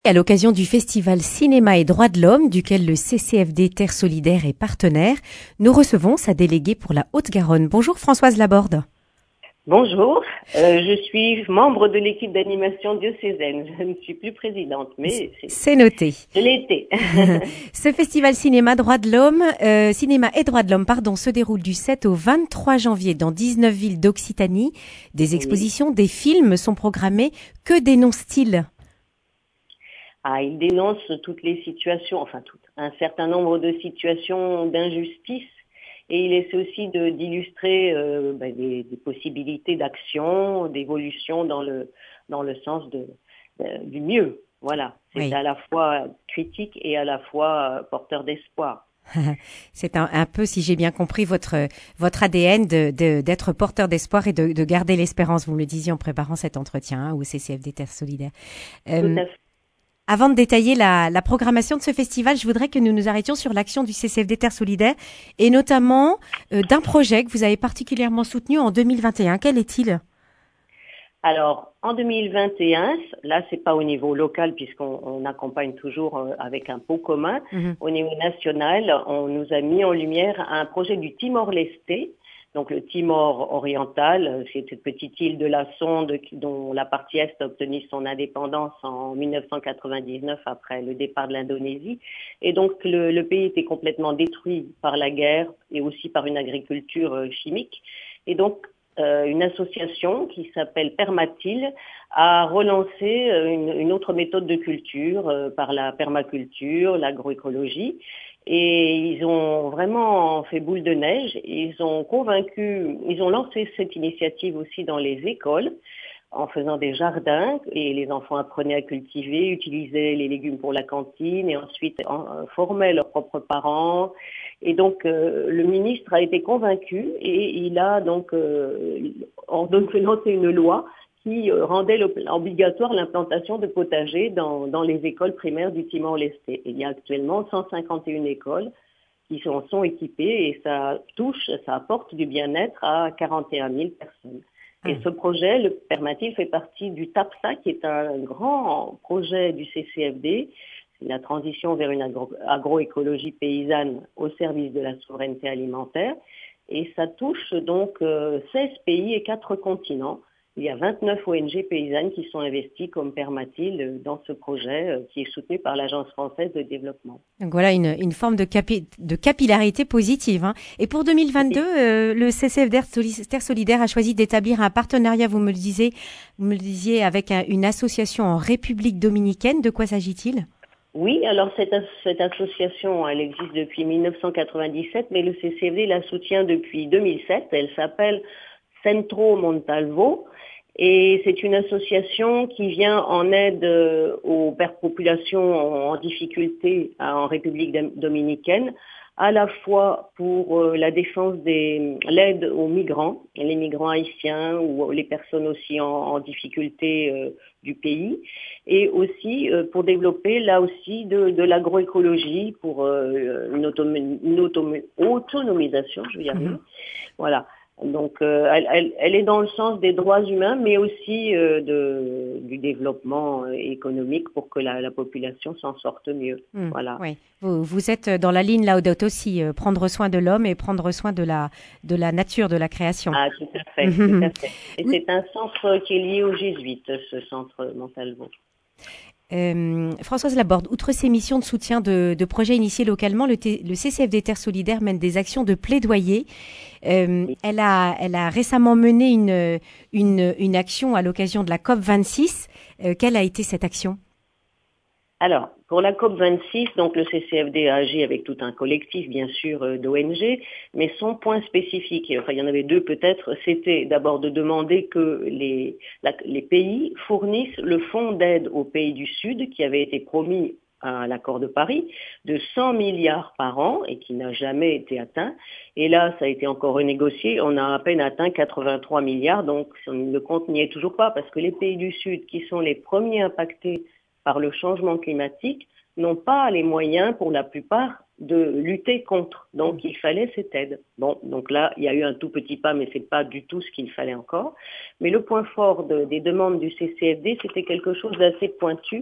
À l'occasion du festival Cinéma et Droits de l'Homme, duquel le CCFD Terre Solidaire est partenaire, nous recevons sa déléguée pour la Haute-Garonne. Bonjour Françoise Laborde. Bonjour, je suis membre de l'équipe d'animation diocésaine. Je ne suis plus présidente, mais c'est noté. Je l'ai été. Ce festival Cinéma et Droits de l'Homme, se déroule du 7 au 23 janvier dans 19 villes d'Occitanie. Des expositions, des films sont programmés. Que dénonce-t-il ? Il dénonce toutes les situations, un certain nombre de situations d'injustice, et il essaie aussi d'illustrer des possibilités d'action, d'évolution dans le sens du mieux. Voilà, c'est à la fois critique et à la fois porteur d'espoir. C'est un peu, si j'ai bien compris, votre ADN d'être porteur d'espoir et de garder l'espérance. Vous me le disiez en préparant cet entretien au CCFD Terre Solidaire. Tout à fait. Avant de détailler la programmation de ce festival, je voudrais que nous nous arrêtions sur l'action du CCFD Terre Solidaire et notamment d'un projet que vous avez particulièrement soutenu en 2021. Quel est-il ? Alors, en 2021, là, c'est pas au niveau local puisqu'on accompagne toujours avec un pot commun. Au niveau national, on nous a mis en lumière un projet du Timor-Leste. Donc le Timor oriental, c'est cette petite île de la Sonde dont la partie est a obtenu son indépendance en 1999 après le départ de l'Indonésie. Et donc le pays était complètement détruit par la guerre et aussi par une agriculture chimique. Et donc une association qui s'appelle Permatil a relancé une autre méthode de culture par la permaculture, l'agroécologie. Et ils ont vraiment fait boule de neige. Ils ont lancé cette initiative aussi dans les écoles en faisant des jardins et les enfants apprenaient à cultiver, utilisaient les légumes pour la cantine et ensuite formaient leurs propres parents. Et donc le ministre a été convaincu et il a donc lancé une loi qui rendait obligatoire l'implantation de potagers dans les écoles primaires du Timor-Leste. Il y a actuellement 151 écoles qui sont équipées et ça apporte du bien-être à 41 000 personnes. Et ce projet, le Permatil, fait partie du TAPSA, qui est un grand projet du CCFD. C'est la transition vers une agroécologie paysanne au service de la souveraineté alimentaire. Et ça touche donc 16 pays et 4 continents. Il y a 29 ONG paysannes qui sont investies comme Permatil dans ce projet qui est soutenu par l'Agence française de développement. Donc voilà une forme de capillarité positive. Hein. Et pour 2022, le CCFD Terre Solidaire a choisi d'établir un partenariat, vous me le disiez, avec une association en République dominicaine. De quoi s'agit-il ? Oui, alors cette association, elle existe depuis 1997, mais le CCFD la soutient depuis 2007. Elle s'appelle Centro Montalvo. Et c'est une association qui vient en aide aux populations en difficulté en République dominicaine, à la fois pour la défense l'aide aux migrants, les migrants haïtiens ou les personnes aussi en difficulté du pays, et aussi pour développer là aussi de l'agroécologie, pour une autonomisation, je vais y arriver. Voilà. Donc, elle est dans le sens des droits humains, mais aussi du développement économique pour que la population s'en sorte mieux. Voilà. Oui. Vous êtes dans la ligne Laudato aussi, prendre soin de l'homme et prendre soin de la nature, de la création. Ah, tout à fait, tout à fait. Et c'est un centre qui est lié aux jésuites, ce centre Montalvo. Françoise Laborde, outre ses missions de soutien de projets initiés localement, le CCFD Terre Solidaire mène des actions de plaidoyer. Elle a récemment mené une action à l'occasion de la COP26. Quelle a été cette action ? Alors, pour la COP26, donc le CCFD a agi avec tout un collectif, bien sûr, d'ONG, mais son point spécifique, il y en avait deux peut-être, c'était d'abord de demander que les pays fournissent le fonds d'aide aux pays du Sud qui avait été promis à l'accord de Paris de 100 milliards par an et qui n'a jamais été atteint. Et là, ça a été encore renégocié. On a à peine atteint 83 milliards, donc le compte n'y est toujours pas parce que les pays du Sud, qui sont les premiers impactés par le changement climatique, n'ont pas les moyens, pour la plupart, de lutter contre. Donc, il fallait cette aide. Bon, donc là, il y a eu un tout petit pas, mais c'est pas du tout ce qu'il fallait encore. Mais le point fort des demandes du CCFD, c'était quelque chose d'assez pointu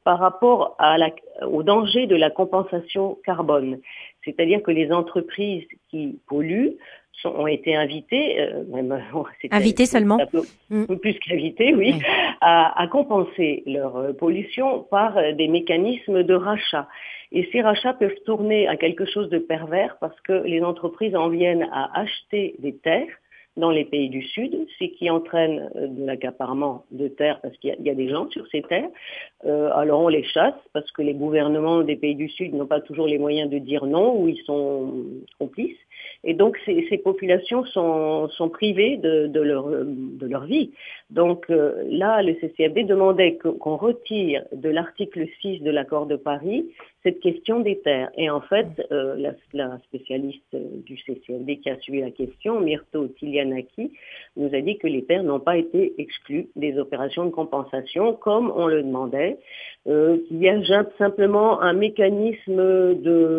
par rapport au danger de la compensation carbone. C'est-à-dire que les entreprises qui polluent ont été invitées, invitées seulement, plus qu'invitées, oui, à compenser leur pollution par des mécanismes de rachat. Et ces rachats peuvent tourner à quelque chose de pervers parce que les entreprises en viennent à acheter des terres dans les pays du Sud, ce qui entraîne de l'accaparement de terres parce qu'il y a des gens sur ces terres. Alors on les chasse parce que les gouvernements des pays du Sud n'ont pas toujours les moyens de dire non ou ils sont complices. Et donc ces populations sont privées de leur vie. Donc là, le CCFD demandait qu'on retire de l'article 6 de l'accord de Paris cette question des terres. Et en fait, la spécialiste du CCFD qui a suivi la question, Myrto Tilianaki, nous a dit que les terres n'ont pas été exclues des opérations de compensation comme on le demandait. Il y a simplement un mécanisme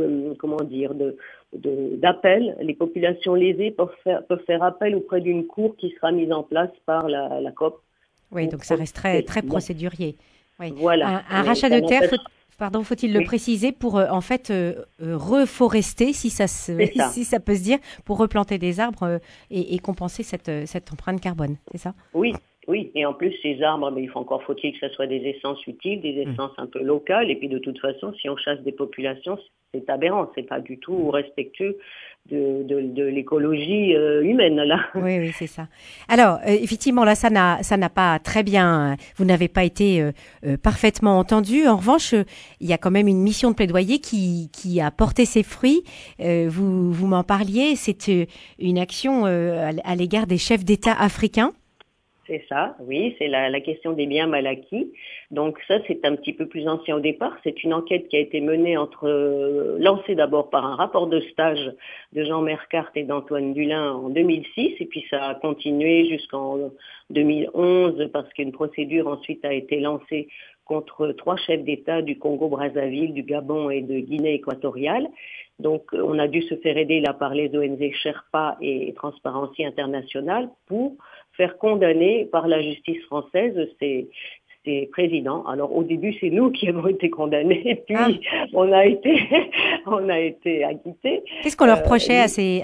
d'appel. Les populations lésées peuvent faire appel auprès d'une cour qui sera mise en place par la COP. Oui, donc ça reste très, très procédurier. Oui. Voilà. Un rachat de terre, faut-il le préciser, pour en fait reforester, si ça peut se dire, pour replanter des arbres et compenser cette empreinte carbone, c'est ça? Oui, et en plus, ces arbres, encore faut-il que ce soit des essences utiles, des essences un peu locales, et puis de toute façon, si on chasse des populations, c'est aberrant, c'est pas du tout respectueux de l'écologie humaine, là. Oui, c'est ça. Alors, effectivement, là, ça n'a pas très bien, vous n'avez pas été parfaitement entendu. En revanche, il y a quand même une mission de plaidoyer qui a porté ses fruits. Vous m'en parliez, c'est une action à l'égard des chefs d'État africains. C'est ça, oui, c'est la question des biens mal acquis. Donc ça, c'est un petit peu plus ancien au départ. C'est une enquête qui a été menée lancée d'abord par un rapport de stage de Jean Mercart et d'Antoine Dulin en 2006, et puis ça a continué jusqu'en 2011 parce qu'une procédure ensuite a été lancée contre 3 chefs d'État du Congo-Brazzaville, du Gabon et de Guinée équatoriale. Donc on a dû se faire aider là par les ONG Sherpa et Transparency International pour faire condamner par la justice française ces présidents. Alors au début, c'est nous qui avons été condamnés, puis on a été acquittés. Qu'est-ce qu'on leur reprochait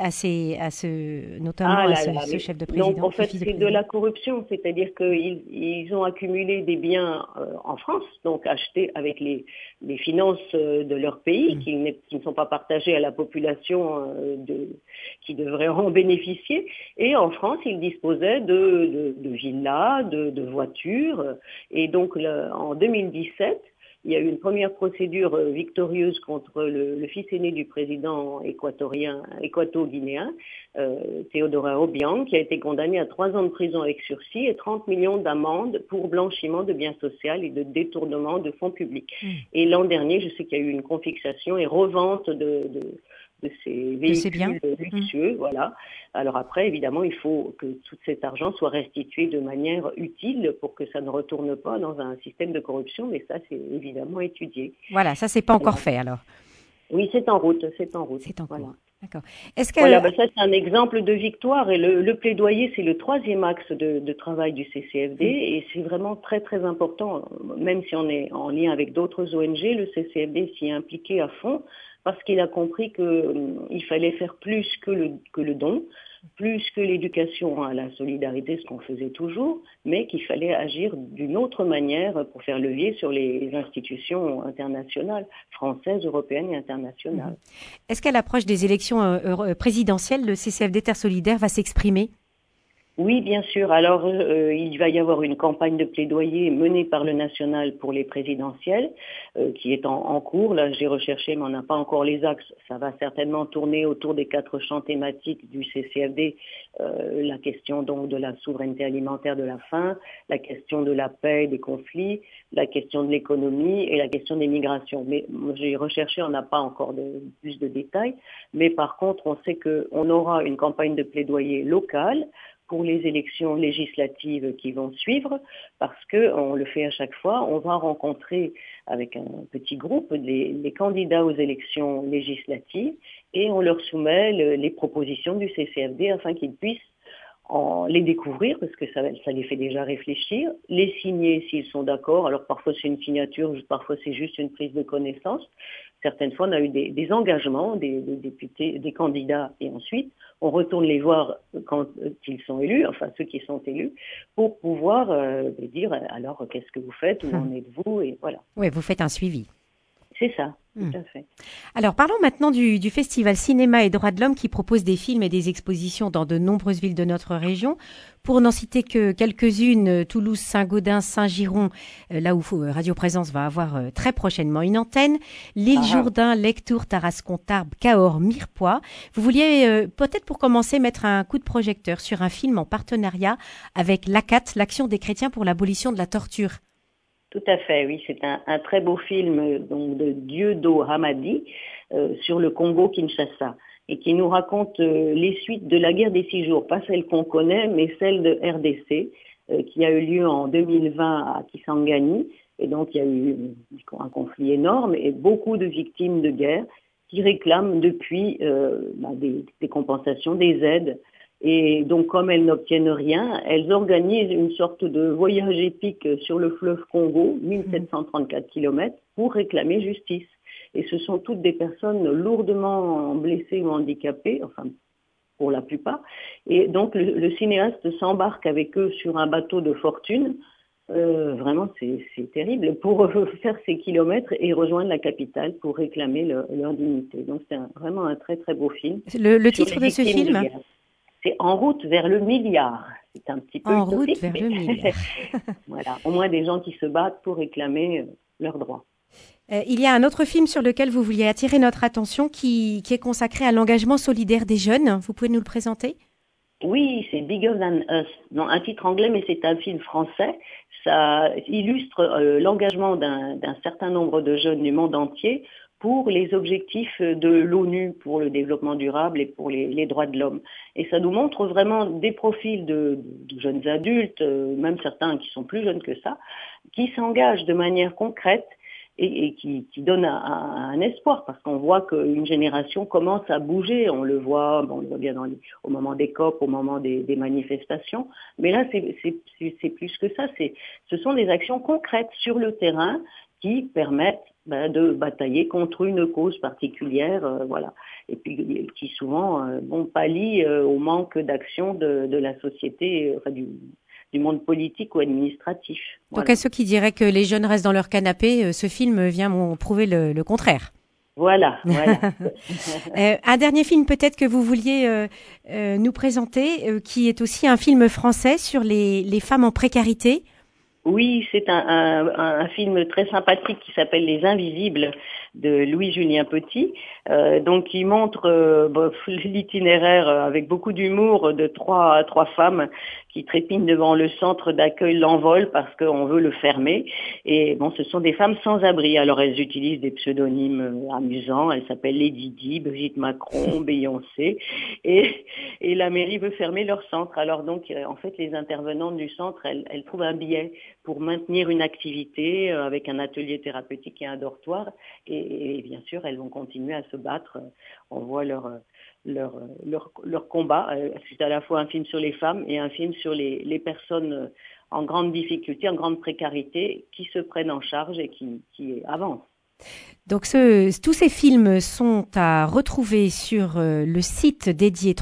notamment à ce chef de président? Donc en fait, c'est de la corruption, c'est-à-dire qu'ils ont accumulé des biens en France, donc achetés avec les finances de leur pays, qui ne sont pas partagées à la population qui devrait en bénéficier. Et en France, ils disposaient de villas, de voitures. Et donc, en 2017, il y a eu une première procédure victorieuse contre le fils aîné du président équato-guinéen, Théodora Obiang, qui a été condamné à 3 ans de prison avec sursis et 30 millions d'amendes pour blanchiment de biens sociaux et de détournement de fonds publics. Et l'an dernier, je sais qu'il y a eu une confiscation et revente de ces véhicules luxueux, voilà. Alors après, évidemment, il faut que tout cet argent soit restitué de manière utile pour que ça ne retourne pas dans un système de corruption, mais ça, c'est évidemment étudié. Voilà, ça, c'est pas encore fait, alors. Oui, c'est en route. C'est en voilà. cours. D'accord. Est-ce que... Voilà, ça, c'est un exemple de victoire, et le plaidoyer, c'est le 3e axe de travail du CCFD, et c'est vraiment très, très important, même si on est en lien avec d'autres ONG, le CCFD s'y est impliqué à fond, parce qu'il a compris qu'il fallait faire plus que le don, plus que l'éducation à la solidarité, ce qu'on faisait toujours, mais qu'il fallait agir d'une autre manière pour faire levier sur les institutions internationales, françaises, européennes et internationales. Est-ce qu'à l'approche des élections présidentielles, le CCFD Terre Solidaire va s'exprimer ? Oui, bien sûr. Alors, il va y avoir une campagne de plaidoyer menée par le national pour les présidentielles, qui est en cours. Là, j'ai recherché, mais on n'a pas encore les axes. Ça va certainement tourner autour des 4 champs thématiques du CCFD. La question donc de la souveraineté alimentaire de la faim, la question de la paix, des conflits, la question de l'économie et la question des migrations. Mais j'ai recherché, on n'a pas encore plus de détails. Mais par contre, on sait qu'on aura une campagne de plaidoyer locale pour les élections législatives qui vont suivre, parce que on le fait à chaque fois, on va rencontrer avec un petit groupe les candidats aux élections législatives et on leur soumet les propositions du CCFD afin qu'ils puissent les découvrir, parce que ça les fait déjà réfléchir, les signer s'ils sont d'accord. Alors parfois c'est une signature, parfois c'est juste une prise de connaissance. Certaines fois, on a eu des engagements, des députés, des candidats, et ensuite, on retourne les voir quand ils sont élus, enfin ceux qui sont élus, pour pouvoir dire, alors qu'est-ce que vous faites, où en êtes-vous, et voilà. Oui, vous faites un suivi. C'est ça, tout à fait. Alors, parlons maintenant du Festival Cinéma et Droits de l'Homme qui propose des films et des expositions dans de nombreuses villes de notre région. Pour n'en citer que quelques-unes, Toulouse, Saint-Gaudens, Saint-Giron, là où Radio Présence va avoir très prochainement une antenne, L'Île-Jourdain, Lectoure, Tarascon, Tarbes, Cahors, Mirepoix. Vous vouliez peut-être pour commencer mettre un coup de projecteur sur un film en partenariat avec l'ACAT, l'Action des chrétiens pour l'abolition de la torture. Tout à fait, oui, c'est un très beau film donc de Dieudo Hamadi sur le Congo-Kinshasa et qui nous raconte les suites de la guerre des 6 jours, pas celle qu'on connaît, mais celle de RDC qui a eu lieu en 2020 à Kisangani. Et donc il y a eu un conflit énorme et beaucoup de victimes de guerre qui réclament depuis des compensations, des aides. Et donc, comme elles n'obtiennent rien, elles organisent une sorte de voyage épique sur le fleuve Congo, 1734 km, pour réclamer justice. Et ce sont toutes des personnes lourdement blessées ou handicapées, enfin, pour la plupart. Et donc, le cinéaste s'embarque avec eux sur un bateau de fortune. Vraiment, c'est terrible, pour faire ces kilomètres et rejoindre la capitale pour réclamer leur dignité. Donc, c'est vraiment un très, très beau film. Le titre de ce film ? C'est En route vers le milliard. C'est un petit peu En utopique, route vers le milliard. Voilà, au moins des gens qui se battent pour réclamer leurs droits. Il y a un autre film sur lequel vous vouliez attirer notre attention qui est consacré à l'engagement solidaire des jeunes. Vous pouvez nous le présenter ? Oui, c'est Bigger Than Us. Non, un titre anglais, mais c'est un film français. Ça illustre l'engagement d'un certain nombre de jeunes du monde entier pour les objectifs de l'ONU pour le développement durable et pour les droits de l'homme. Et ça nous montre vraiment des profils de jeunes adultes, même certains qui sont plus jeunes que ça, qui s'engagent de manière concrète et qui donnent un espoir, parce qu'on voit qu'une génération commence à bouger. On le voit bien au moment des COP, au moment des manifestations. Mais là, c'est plus que ça. Ce sont des actions concrètes sur le terrain qui permettent de batailler contre une cause particulière, voilà, et puis qui souvent pallient au manque d'action de la société, enfin du monde politique ou administratif. Donc à ceux qui diraient que les jeunes restent dans leur canapé, ce film vient prouver le contraire. Voilà. Un dernier film peut-être que vous vouliez nous présenter, qui est aussi un film français sur les femmes en précarité. Oui, c'est un film très sympathique qui s'appelle Les Invisibles de Louis-Julien Petit, donc qui montre l'itinéraire avec beaucoup d'humour de trois femmes qui trépignent devant le centre d'accueil L'Envol parce qu'on veut le fermer. Et ce sont des femmes sans abri. Alors elles utilisent des pseudonymes amusants. Elles s'appellent Lady Di, Brigitte Macron, Beyoncé. Et la mairie veut fermer leur centre. Alors donc, en fait, les intervenantes du centre, elles trouvent un billet pour maintenir une activité avec un atelier thérapeutique et un dortoir. Et bien sûr, elles vont continuer à se battre. On voit leur combat. C'est à la fois un film sur les femmes et un film sur les personnes en grande difficulté, en grande précarité, qui se prennent en charge et qui avancent. Donc tous ces films sont à retrouver sur le site dédié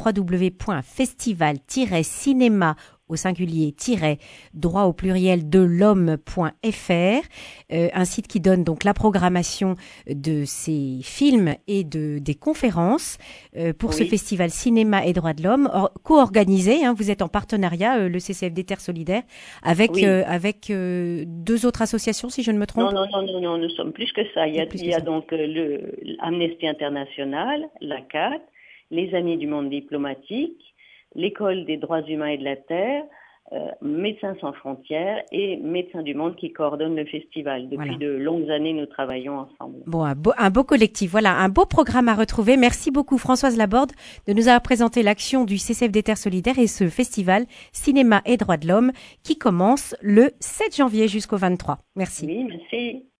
www.festival-cinéma au singulier droit au pluriel de l'homme.fr, un site qui donne donc la programmation de ces films et des conférences pour ce festival Cinéma et Droits de l'Homme, co-organisé, vous êtes en partenariat, le CCFD Terre Solidaire, avec deux autres associations, si je ne me trompe. Non, nous sommes plus que ça. Il y a donc Amnesty International, l'ACAT, les Amis du Monde Diplomatique, l'École des droits humains et de la Terre, Médecins sans frontières et Médecins du Monde qui coordonnent le festival. Depuis de longues années, nous travaillons ensemble. Bon, un beau collectif, voilà, un beau programme à retrouver. Merci beaucoup Françoise Laborde de nous avoir présenté l'action du CCFD Terre Solidaire et ce festival Cinéma et Droits de l'Homme qui commence le 7 janvier jusqu'au 23. Merci. Oui, merci.